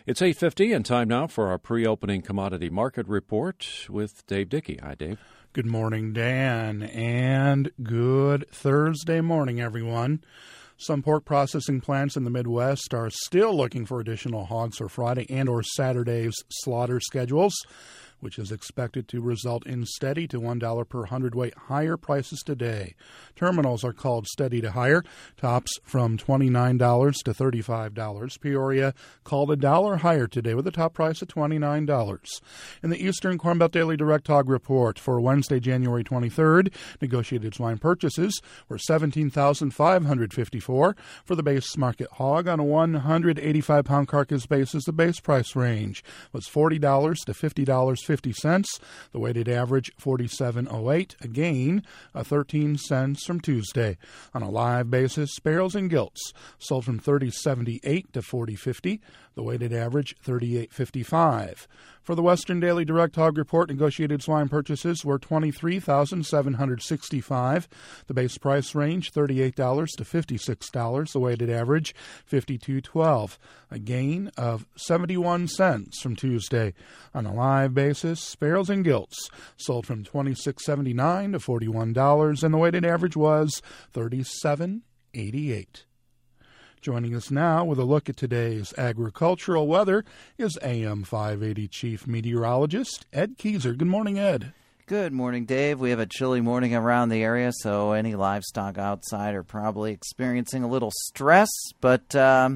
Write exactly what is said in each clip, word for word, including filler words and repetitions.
It's eight fifty and time now for our pre-opening commodity market report with Dave Dickey. Hi, Dave. Good morning, Dan, and good Thursday morning, everyone. Some pork processing plants in the Midwest are still looking for additional hogs for Friday and or Saturday's slaughter schedules, which is expected to result in steady to one dollar per hundredweight higher prices today. Terminals are called steady to higher, tops from twenty-nine dollars to thirty-five dollars. Peoria called a dollar higher today with a top price of twenty-nine dollars. In the Eastern Corn Belt Daily Direct Hog Report for Wednesday, January twenty-third, negotiated swine purchases were seventeen thousand five hundred fifty-four. For the base market hog on a one hundred eighty-five pound carcass basis, the base price range was forty dollars to fifty dollars and fifty cents. The weighted average forty-seven oh eight, a gain of thirteen cents from Tuesday. On a live basis, barrels and gilts sold from thirty seventy-eight to forty fifty. The weighted average thirty-eight fifty-five. For the Western Daily Direct Hog Report, negotiated swine purchases were twenty-three thousand seven hundred sixty-five. The base price range thirty-eight dollars to fifty-six dollars. The weighted average fifty-two twelve, a gain of seventy-one cents from Tuesday. On a live basis, barrels and gilts sold from twenty-six seventy-nine to forty-one dollars, and the weighted average was thirty-seven eighty-eight. Joining us now with a look at today's agricultural weather is A M five eighty Chief Meteorologist Ed Keyser. Good morning, Ed. Good morning, Dave. We have a chilly morning around the area, so any livestock outside are probably experiencing a little stress, but um,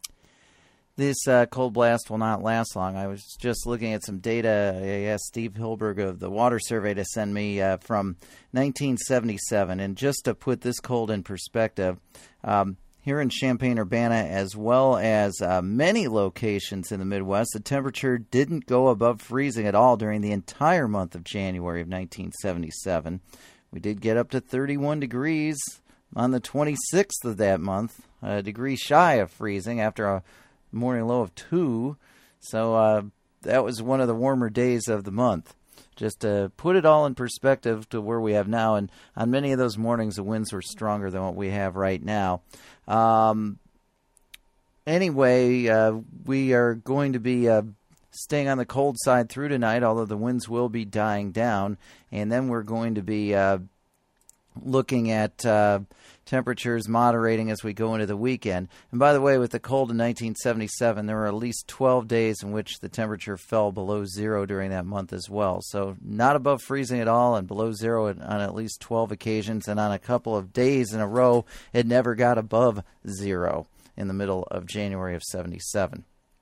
this uh, cold blast will not last long. I was just looking at some data I asked Steve Hilberg of the Water Survey to send me uh, from nineteen seventy-seven, and just to put this cold in perspective, um, here in Champaign-Urbana, as well as uh, many locations in the Midwest, the temperature didn't go above freezing at all during the entire month of January of nineteen seventy-seven. We did get up to thirty-one degrees on the twenty-sixth of that month, a degree shy of freezing after a morning low of two. So uh, that was one of the warmer days of the month. Just to put it all in perspective to where we have now, and on many of those mornings, the winds were stronger than what we have right now. Um, anyway, uh, we are going to be uh, staying on the cold side through tonight, although the winds will be dying down, and then we're going to be uh, looking at uh, temperatures moderating as we go into the weekend. And by the way, with the cold in nineteen seventy-seven, there were at least twelve days in which the temperature fell below zero during that month as well. So not above freezing at all and below zero on at least twelve occasions. And on a couple of days in a row, it never got above zero in the middle of January of seventy-seven.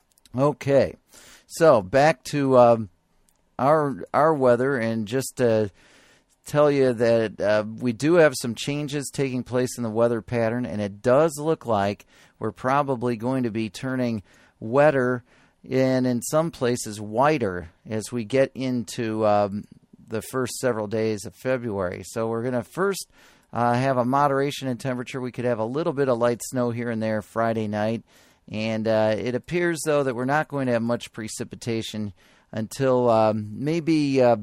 Okay, so back to um, our our weather, and just uh, tell you that uh, we do have some changes taking place in the weather pattern, and it does look like we're probably going to be turning wetter and in some places whiter as we get into um, the first several days of February. So we're going to first uh, have a moderation in temperature. We could have a little bit of light snow here and there Friday night, and uh, it appears, though, that we're not going to have much precipitation until um, maybe uh,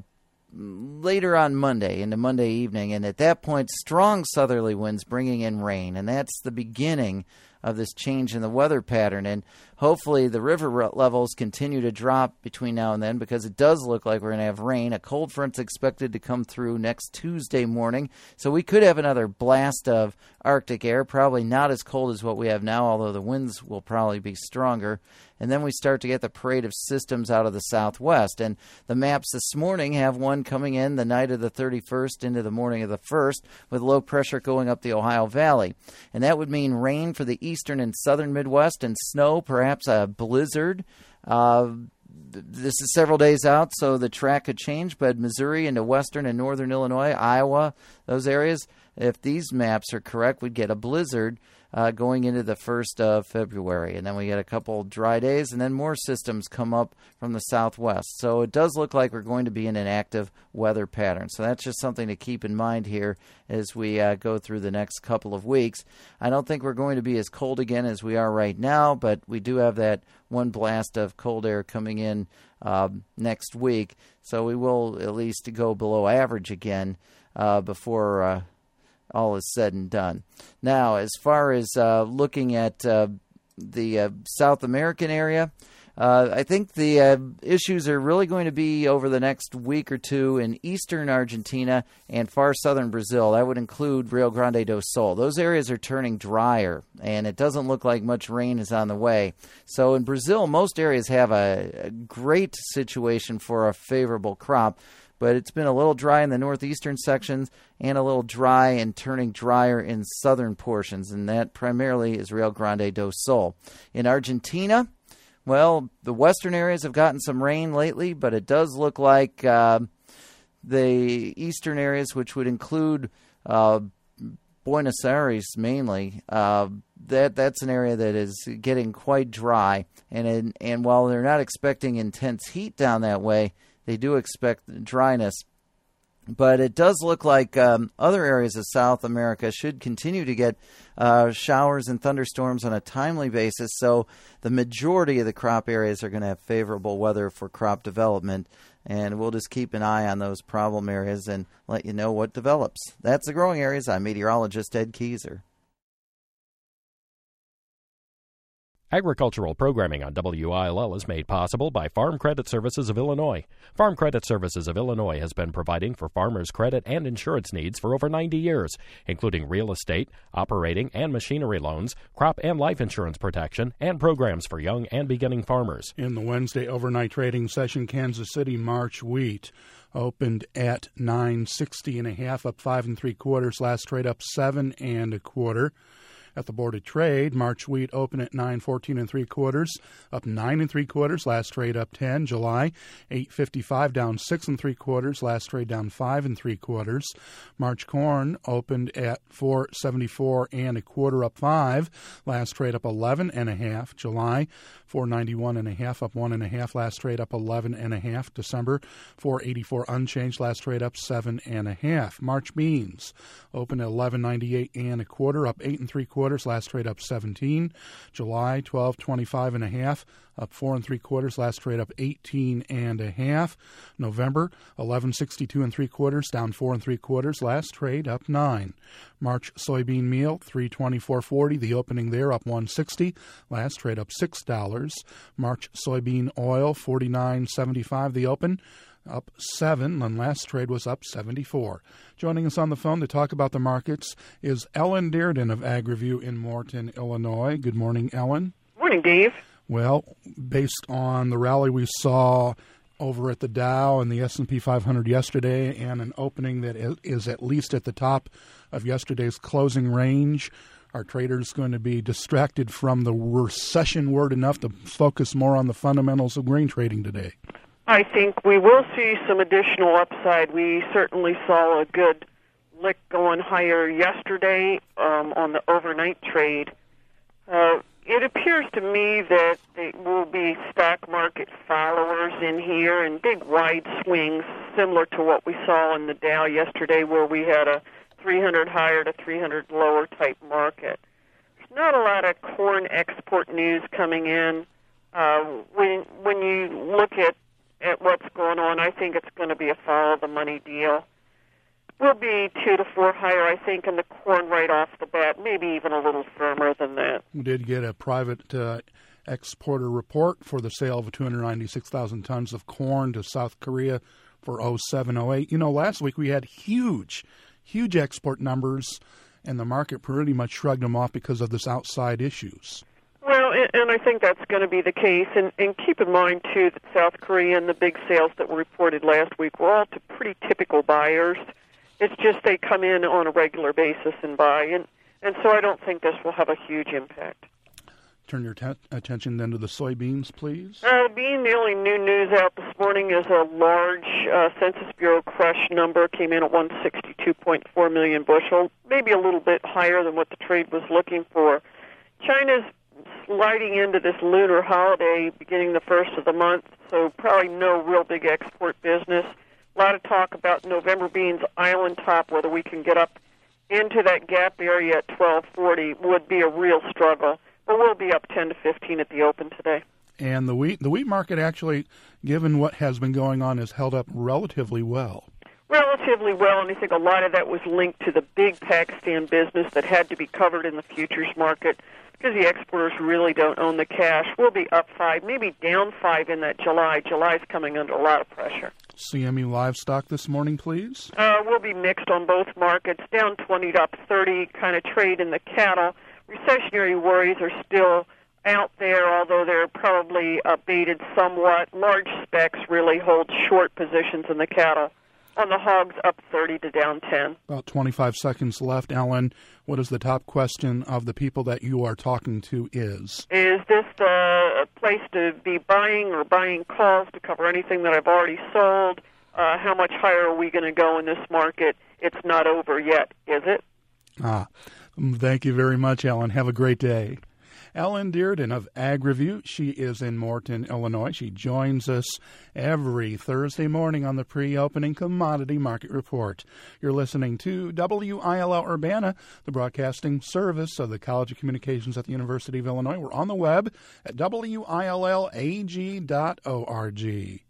later on Monday, into Monday evening, and at that point, strong southerly winds bringing in rain, and that's the beginning of this change in the weather pattern. And hopefully the river levels continue to drop between now and then, because it does look like we're going to have rain. A cold front's expected to come through next Tuesday morning, so we could have another blast of Arctic air, probably not as cold as what we have now, although the winds will probably be stronger. And then we start to get the parade of systems out of the southwest. And the maps this morning have one coming in the night of the thirty-first into the morning of the first, with low pressure going up the Ohio Valley. And that would mean rain for the eastern and southern Midwest, and snow, perhaps a blizzard. Uh, this is several days out, so the track could change, but Missouri into western and northern Illinois, Iowa, those areas, if these maps are correct, we'd get a blizzard uh, going into the first of February. And then we get a couple dry days, and then more systems come up from the southwest. So it does look like we're going to be in an active weather pattern. So that's just something to keep in mind here as we uh, go through the next couple of weeks. I don't think we're going to be as cold again as we are right now, but we do have that one blast of cold air coming in uh, next week. So we will at least go below average again uh, before uh, all is said and done. Now, as far as uh, looking at uh, the uh, South American area, Uh, I think the uh, issues are really going to be over the next week or two in eastern Argentina and far southern Brazil. That would include Rio Grande do Sul. Those areas are turning drier, and it doesn't look like much rain is on the way. So in Brazil, most areas have a, a great situation for a favorable crop, but it's been a little dry in the northeastern sections and a little dry and turning drier in southern portions, and that primarily is Rio Grande do Sul. In Argentina, well, the western areas have gotten some rain lately, but it does look like uh, the eastern areas, which would include uh, Buenos Aires mainly, uh, that that's an area that is getting quite dry. And in, and while they're not expecting intense heat down that way, they do expect dryness. But it does look like um, other areas of South America should continue to get uh, showers and thunderstorms on a timely basis. So the majority of the crop areas are going to have favorable weather for crop development. And we'll just keep an eye on those problem areas and let you know what develops. That's the growing areas. I'm meteorologist Ed Keyser. Agricultural programming on W I L L is made possible by Farm Credit Services of Illinois. Farm Credit Services of Illinois has been providing for farmers' credit and insurance needs for over ninety years, including real estate, operating and machinery loans, crop and life insurance protection, and programs for young and beginning farmers. In the Wednesday overnight trading session, Kansas City March wheat opened at nine sixty and a half, up five and three quarters. Last trade up seven and a quarter. At the Board of Trade, March wheat opened at nine fourteen and three quarters, up nine and three quarters. Last trade up ten. July eight fifty-five, down six and three quarters. Last trade down five and three quarters. March corn opened at four seventy-four and a quarter, up five. Last trade up eleven and a half. July four ninety-one and a half, up one and a half. Last trade up eleven and a half. December four eighty-four unchanged. Last trade up seven and a half. March beans opened at eleven ninety-eight and a quarter, up eight and three quarters. Last trade up seventeen. July twelve twenty-five and a half, up four and three quarters. Last trade up eighteen and a half. November eleven sixty-two and three quarters, down four and three quarters. Last trade up nine. March soybean meal three twenty-four forty. The opening there up one sixty. Last trade up six dollars. March soybean oil forty-nine seventy-five. The open up seven, and last trade was up seventy-four. Joining us on the phone to talk about the markets is Ellen Dearden of AgriView in Morton, Illinois. Good morning, Ellen. Morning, Dave. Well, based on the rally we saw over at the Dow and the S and P five hundred yesterday, and an opening that is at least at the top of yesterday's closing range, are traders going to be distracted from the recession word enough to focus more on the fundamentals of grain trading today? I think we will see some additional upside. We certainly saw a good lick going higher yesterday um, on the overnight trade. Uh, it appears to me that there will be stock market followers in here and big wide swings, similar to what we saw in the Dow yesterday, where we had a three hundred higher to three hundred lower type market. There's not a lot of corn export news coming in. Uh, when when you look at at what's going on, I think it's going to be a follow-the-money deal. We'll be two to four higher, I think, in the corn right off the bat, maybe even a little firmer than that. We did get a private uh, exporter report for the sale of two hundred ninety-six thousand tons of corn to South Korea for oh seven oh eight. You know, last week we had huge, huge export numbers, and the market pretty much shrugged them off because of this outside issues. Well, and I think that's going to be the case. And, and keep in mind, too, that South Korea and the big sales that were reported last week were all to pretty typical buyers. It's just they come in on a regular basis and buy. And, and so I don't think this will have a huge impact. Turn your te- attention then to the soybeans, please. Uh, being the only new news out this morning is a large uh, Census Bureau crush number came in at one hundred sixty-two point four million bushel, maybe a little bit higher than what the trade was looking for. China's sliding into this lunar holiday beginning the first of the month, so probably no real big export business. A lot of talk about November beans island top, whether we can get up into that gap area at twelve forty would be a real struggle. But we'll be up ten to fifteen at the open today. And the wheat, the wheat market actually, given what has been going on, has held up relatively well. Well, it's relatively well, and I think a lot of that was linked to the big Pakistan business that had to be covered in the futures market because the exporters really don't own the cash. We'll be up five, maybe down five in that July. July's coming under a lot of pressure. C M E livestock this morning, please. Uh, we'll be mixed on both markets, down twenty to up thirty, kind of trade in the cattle. Recessionary worries are still out there, although they're probably abated somewhat. Large specs really hold short positions in the cattle. On the hogs, up thirty to down ten. About twenty-five seconds left. Alan, what is the top question of the people that you are talking to is? Is this the place to be buying or buying calls to cover anything that I've already sold? Uh, how much higher are we going to go in this market? It's not over yet, is it? Ah, thank you very much, Alan. Have a great day. Ellen Dearden of Ag Review. She is in Morton, Illinois. She joins us every Thursday morning on the pre-opening commodity market report. You're listening to W I L L Urbana, the broadcasting service of the College of Communications at the University of Illinois. We're on the web at W I L L A G dot org.